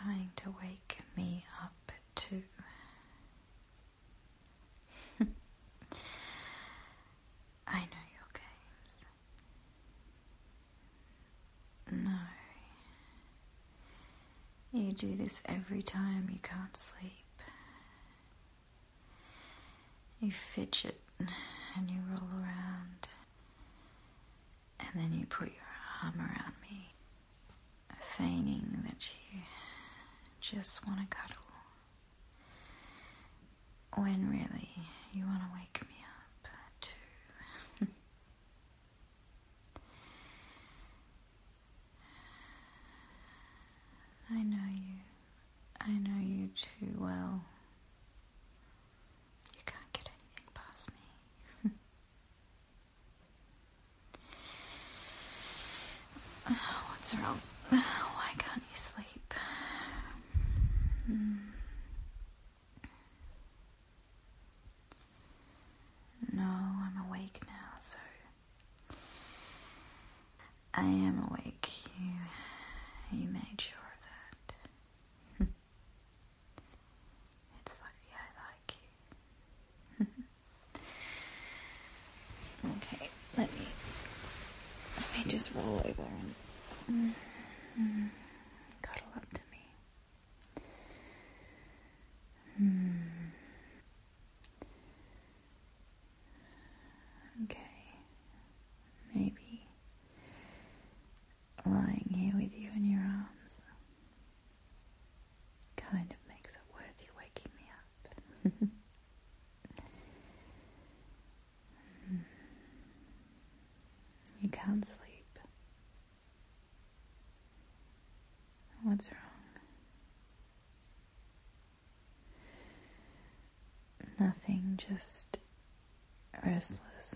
trying to wake me up too. I know your games. No. You do this every time you can't sleep. You fidget and you roll around, and then you put your arm around me, feigning that you just want to cuddle, when really you want to wake me up too. I know you too well. You can't get anything past me. What's wrong? Why can't you sleep? No, I'm awake now, so I am awake. You made sure of that. It's lucky I like you. Okay, let me just roll over and cuddle up to me. Okay, maybe lying here with you in your arms kind of makes it worth you waking me up. You can't sleep. What's wrong? Nothing, just restless.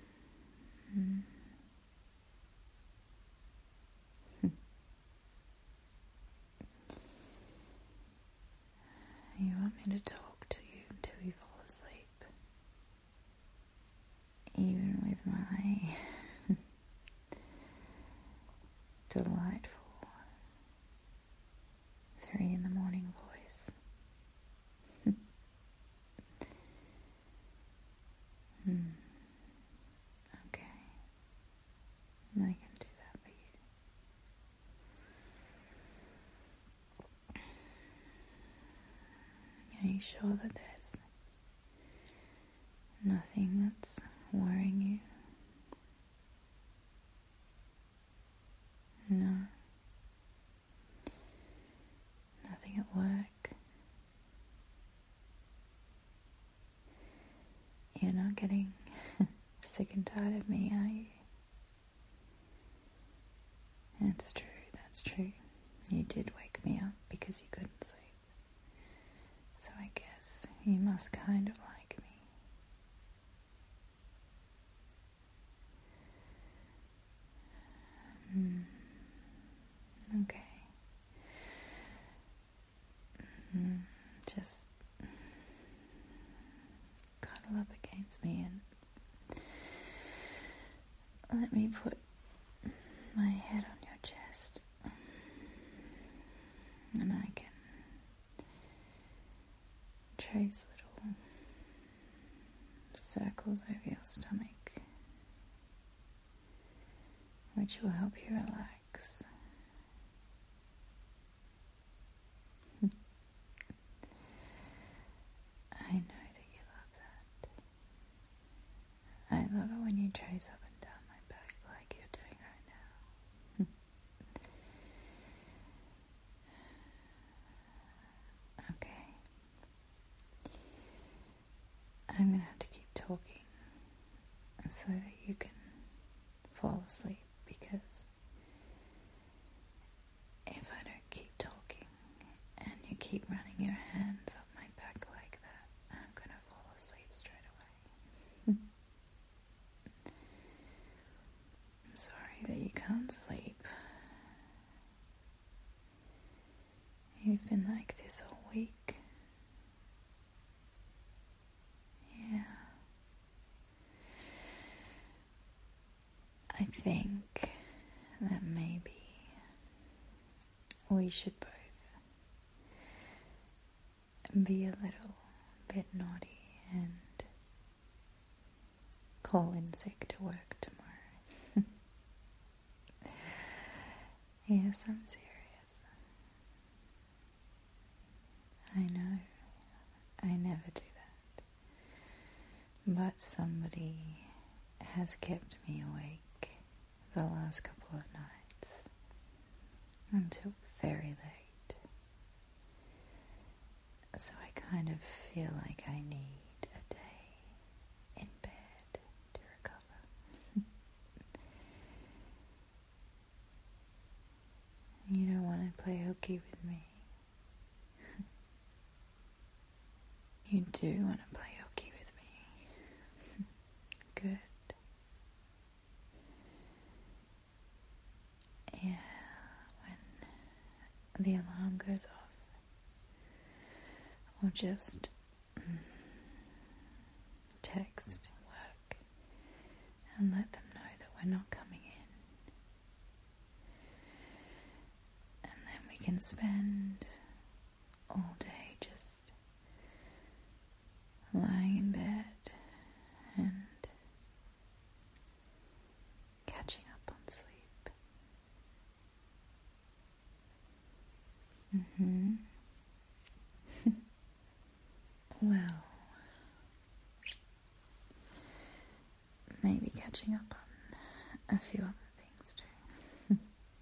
You want me to talk to you until you fall asleep? Even with my delightful 3 a.m. voice. Okay, I can do that for you. Are you sure that there's nothing that's worrying you? No? Nothing at work? You're not getting sick and tired of me, are you? That's true. You did wake me up because you couldn't sleep. So I guess you must kind of like me. Okay. Just cuddle up against me and let me put my head on your chest, and I can trace little circles over your stomach, which will help you relax. I know that you love that. I love it when you trace up and down my back like you're doing right now. Okay. I'm going to have to keep talking so that you can fall asleep, because if I don't keep talking and you keep running your hands up my back like that, I'm going to fall asleep straight away. I'm sorry that you can't sleep. You've been like this all week. Yeah. I think that maybe we should both be a little bit naughty and call in sick to work tomorrow. Yes, I'm serious. I know, I never do that. But somebody has kept me awake the last couple of nights until very late. So I kind of feel like I need a day in bed to recover. You don't want to play hooky with me. You do want to play hooky with me. Good. Yeah, when the alarm goes off, or just text work and let them know that we're not coming in. And then we can spend all day just lying in bed and catching up on sleep. Well, maybe catching up on a few other things too.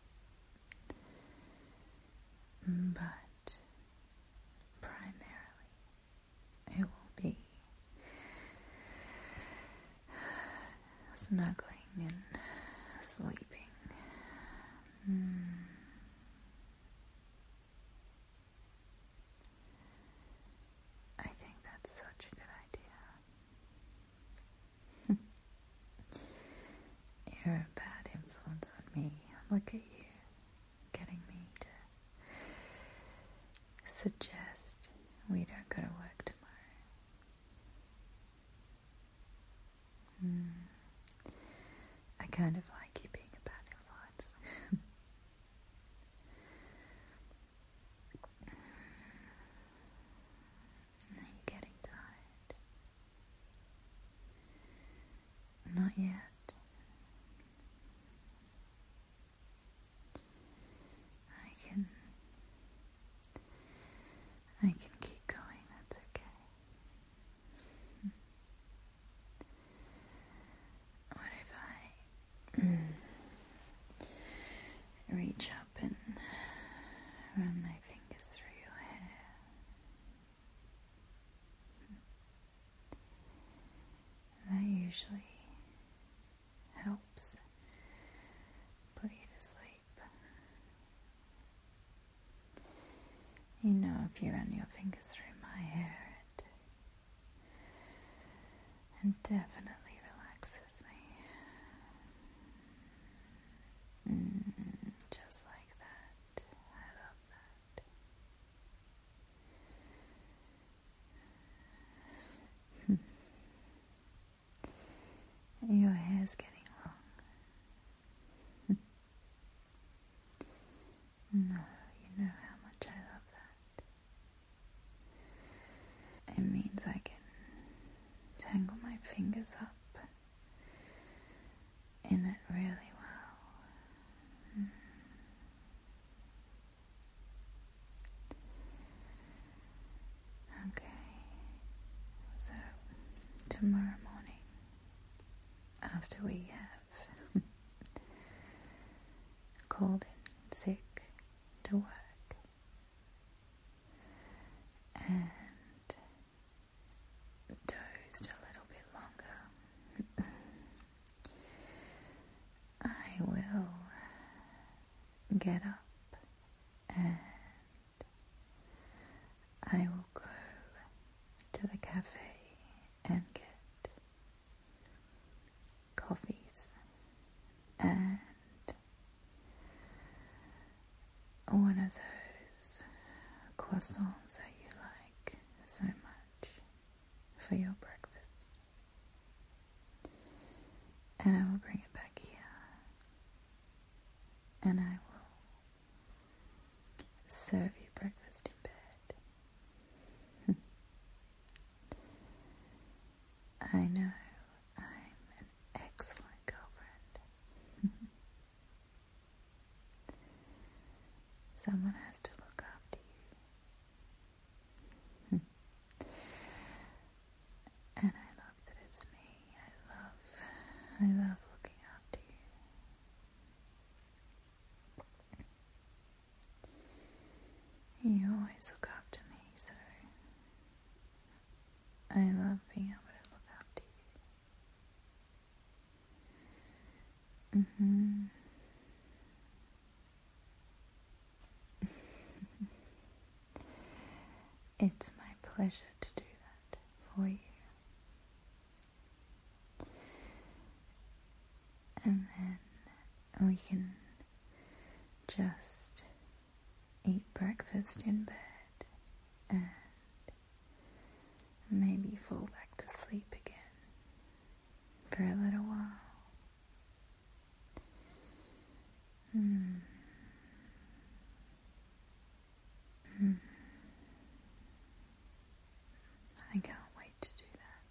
But primarily it will be snuggling and sleeping. I think that's such a good idea. You're a bad influence on me. Look at you, getting me to suggest we don't go to work tomorrow. I kind of like you being a bad influence. Are you getting tired? Not yet. I can keep going, that's okay. What if I reach up and run my fingers through your hair? That usually helps put you to sleep. You know, if you run your fingers through my hair, it definitely relaxes me. Just like that. I love that. Your hair's getting long. No, you know how much I love that. It means I can tangle my fingers up in it really well. Okay, so tomorrow morning, after we have called in sick to work and dozed a little bit longer, I will get up and I will go to the cafe and get coffees and one of those croissants that you like so much for your breakfast. And I will bring it back here and I will serve you breakfast in bed. someone has to look after you. And I love that it's me. I love looking after you. You always look after me, so I love being able to look after you. It's my pleasure to do that for you. And then we can just eat breakfast in bed and maybe fall back to sleep again for a little while. I can't wait to do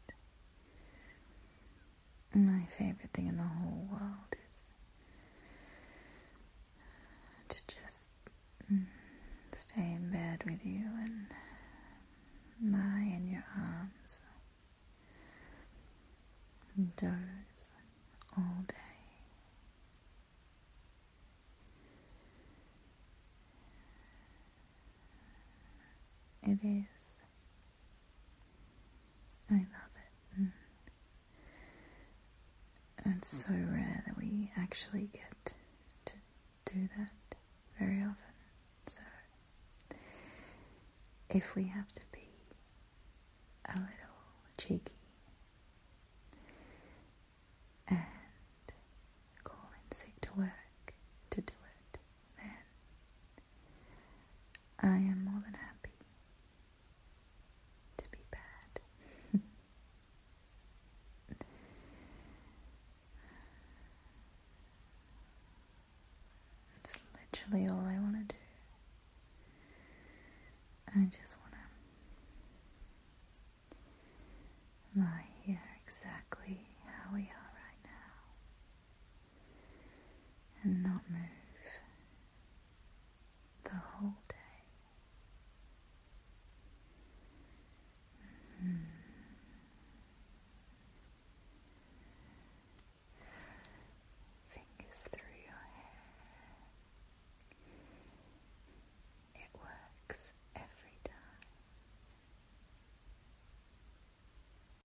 that. My favorite thing in the whole world is to just stay in bed with you and lie in your arms and doze all day. It is. I love it. And it's so rare that we actually get to do that very often. So if we have to be a little cheeky and call in sick to work to do it, then I am more than happy to be bad. It's literally all I want to do. I just want to lie here exactly how we are right now and not move.